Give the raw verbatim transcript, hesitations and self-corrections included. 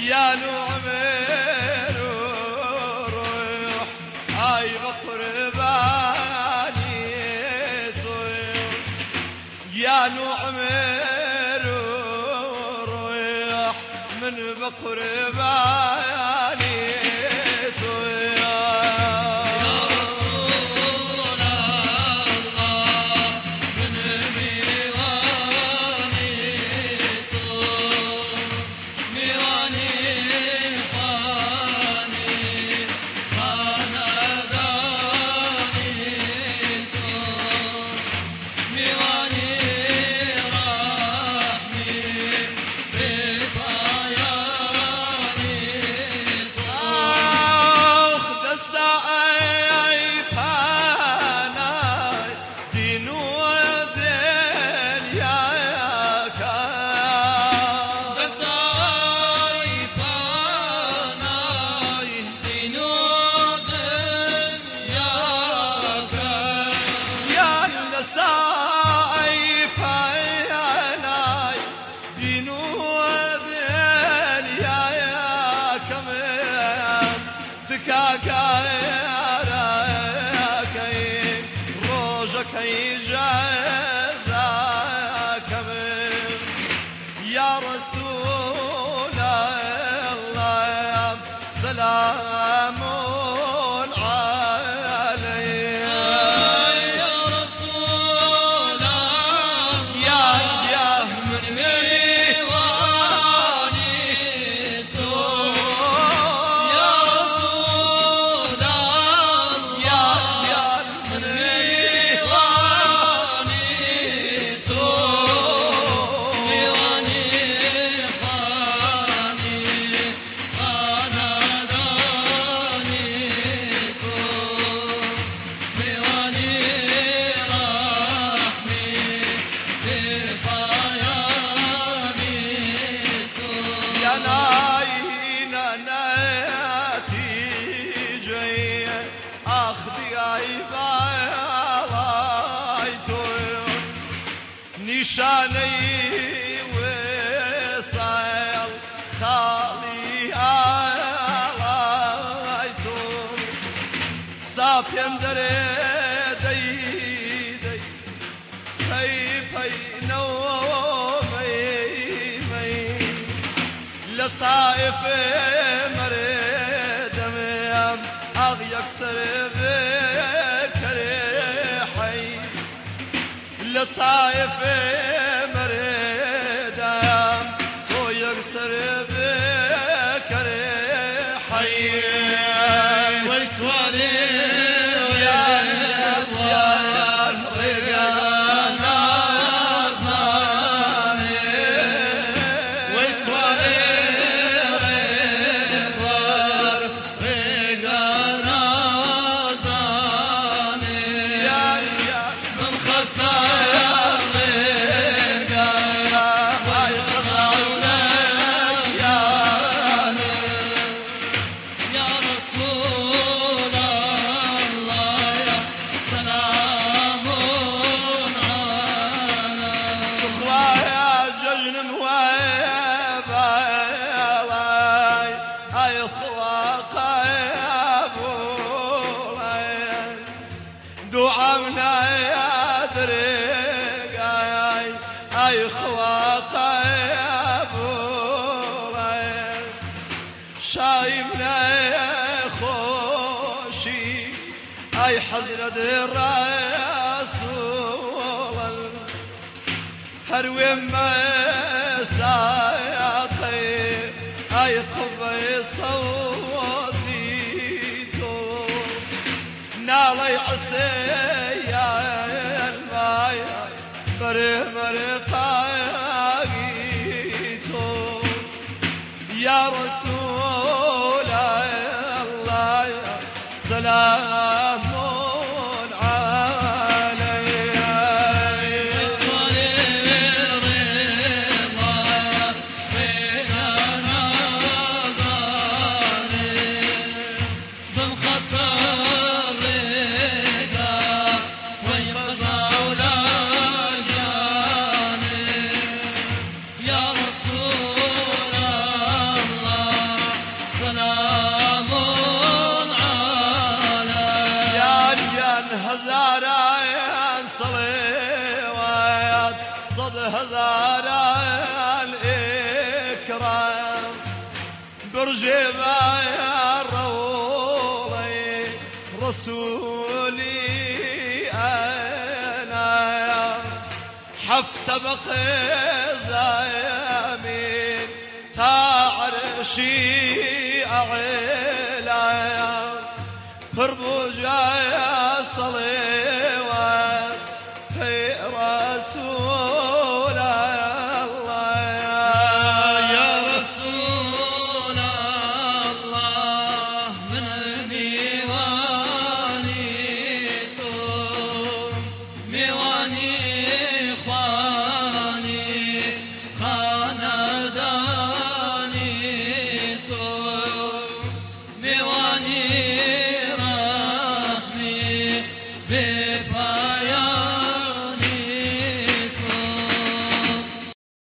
يا نعمر روح هاي بقرباني طير يا نعمر روح من بقرباني طير يا رسول الله من ميواني طير ميواني خاني خانداني طير ميواني رحمي بطياني طير اخذ السعي فاناي دين ودين يا كان بسايفاناي دينود ياك يا السعي فاناي دين ودين يا كمان تكاكا راكين روجك يجازاك من يا رسول الله سلام عليك يا رسول الله يا يا من ميواني طول يا رسول الله يا يا من ميواني طول ميواني خاني خانداني طول ميواني رحمي بطياني طول يا ناين ناتي جاي اخذي عبايتو نشاني وصل خالي علايتو صافي اندري دي دي هي هي نومي مي لطايف مريد ميام اغيك سر بكريحي لطايف مريد تو يكسر بكريحي ويسوالي يا يا دعمنا يا دريق اي اي خواق يا بولاي شايمنا يا خوشي اي حزرة الرسول هروي ما ساقي اي قبي صوزيتو نالي عسي يا الماي بري مرقايتو يا رسول الله سلام يا رسول الله هزاران صلوات صد هزاران إكرام برجب الروضي رسولي أنا حفت بقزامين تعرشي أعلى هربوا جاي